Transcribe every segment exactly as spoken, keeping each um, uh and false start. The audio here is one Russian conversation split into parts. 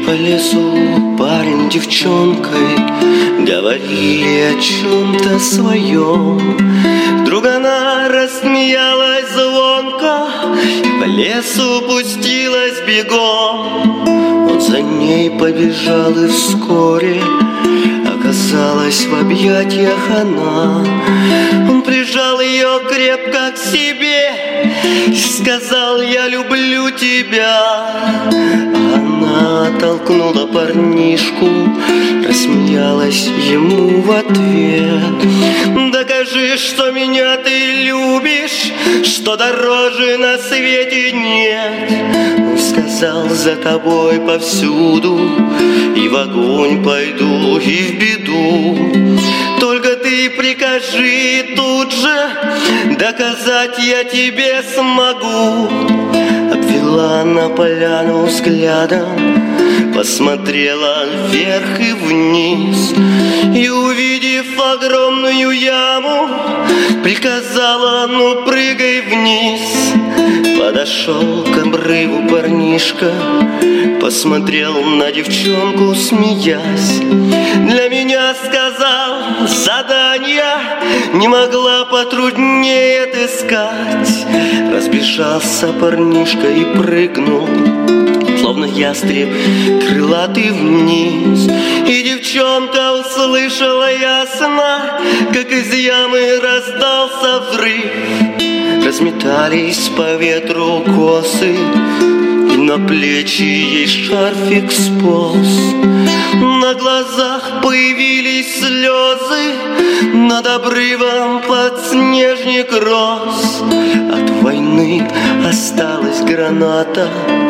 по лесу парень девчонкой говорили о чем-то своем. Вдруг она рассмеялась звонко и по лесу пустилась бегом. Он за ней побежал, и вскоре оказалась в объятиях она. Он прижал ее крепко к себе и сказал: я люблю тебя. Она оттолкнула парнишку, рассмеялась ему в ответ: докажи, что меня ты любишь, что дороже на свете нет. Он сказал: за тобой повсюду, и в огонь пойду, и в беду. Только ты прикажи тут же, доказать я тебе смогу. Обвела на поляну взглядом, посмотрела вверх и вниз, и, увидев огромную яму, приказала: ну прыгай вниз. Подошел к обрыву парнишка, посмотрел на девчонку, смеясь. Для меня, сказал, задание не могла потруднее отыскать. Разбежался парнишка и прыгнул, словно ястреб крылатый, вниз. И девчонка услышала ясно, как из ямы раздался взрыв. Разметались по ветру косы, и на плечи ей шарфик сполз. На глазах появились слезы, над обрывом подснежник рос. От войны осталась граната,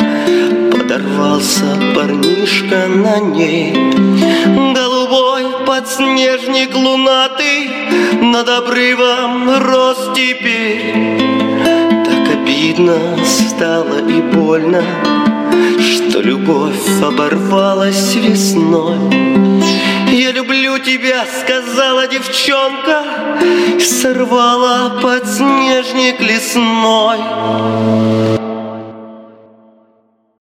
подорвался парнишка на ней. Голубой подснежник лунатый над обрывом рос теперь. Так обидно стало и больно, что любовь оборвалась весной. Я люблю тебя, сказала девчонка, и сорвала подснежник лесной.